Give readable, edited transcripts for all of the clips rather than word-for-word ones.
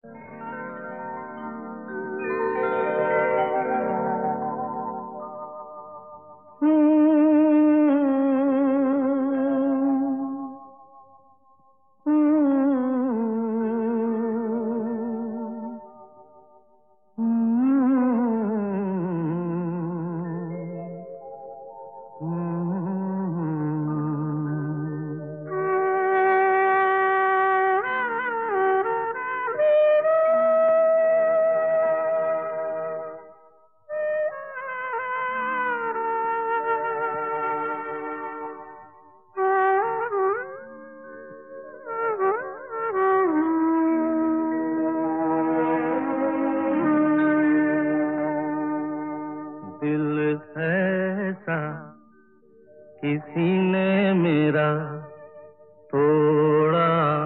ऐसा किसी ने मेरा तोड़ा,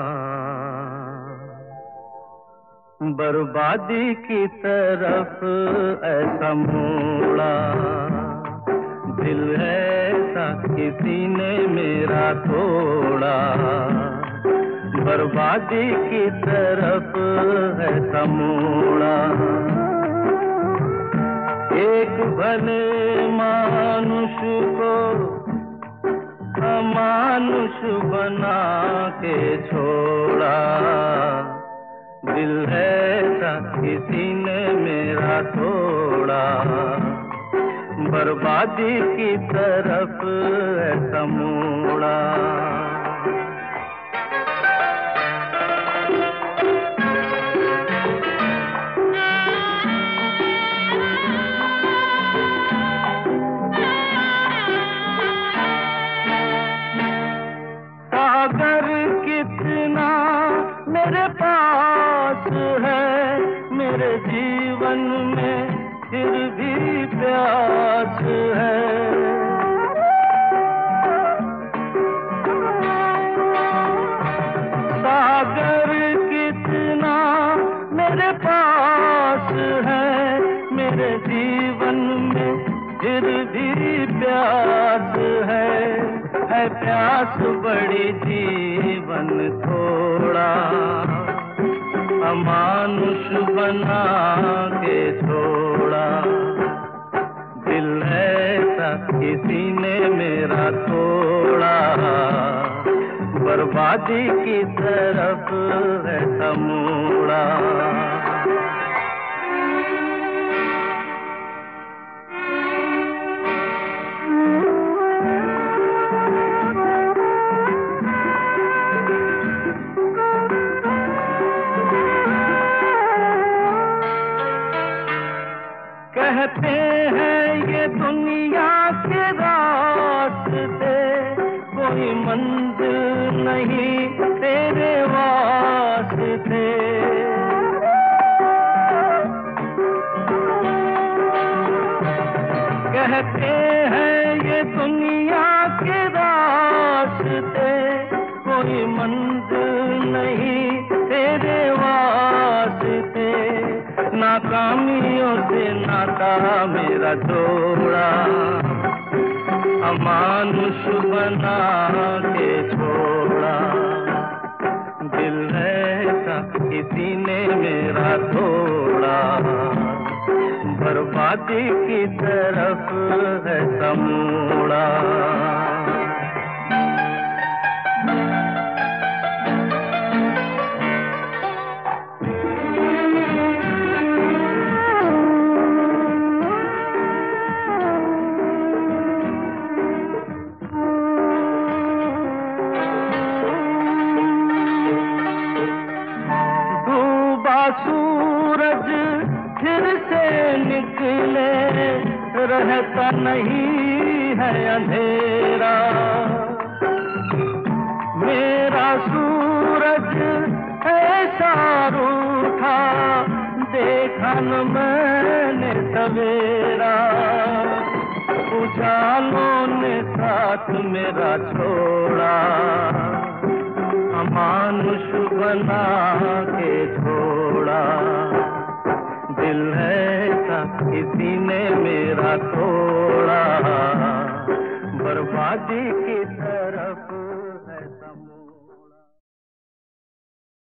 बर्बादी की तरफ ऐसा मोड़ा। दिल ऐसा किसी ने मेरा तोड़ा, बर्बादी की तरफ ऐसा मोड़ा। एक भले मानुष को अमानुष बना के छोड़ा। दिल ऐसा किसी ने मेरा तोड़ा, बर्बादी की तरफ ऐसा मोड़ा। सागर कितना मेरे पास है, मेरे जीवन में फिर भी प्यास है। सागर कितना मेरे पास है, मेरे जीवन में फिर भी प्यास है प्यास बड़ी जीवन थोड़ा, अमानुष बना के छोड़ा। दिल ऐसा किसी ने मेरा तोड़ा, बर्बादी की तरफ ऐसा मोड़ा। कहते हैं ये दुनिया के रास्ते, कोई मंजिल नहीं तेरे वास्ते। कहते हैं ये दुनिया के रास्ते, कोई मंजिल नहीं तेरे वास्ते। नाकामियों से नाता मेरा जोड़ा, अमानुष बना के छोड़ा। दिल ऐसा किसी ने मेरा तोड़ा, बर्बादी की तरफ ऐसा मोड़ा। सूरज फिर से निकले, रहता नहीं है अंधेरा। मेरा सूरज ऐसा रूठा, देखा न मैंने सवेरा। उजालों ने साथ मेरा छोड़ा, अमानुष बना के छोड़ा। दिल ऐसा किसी ने मेरा तोड़ा, बर्बादी की तरफ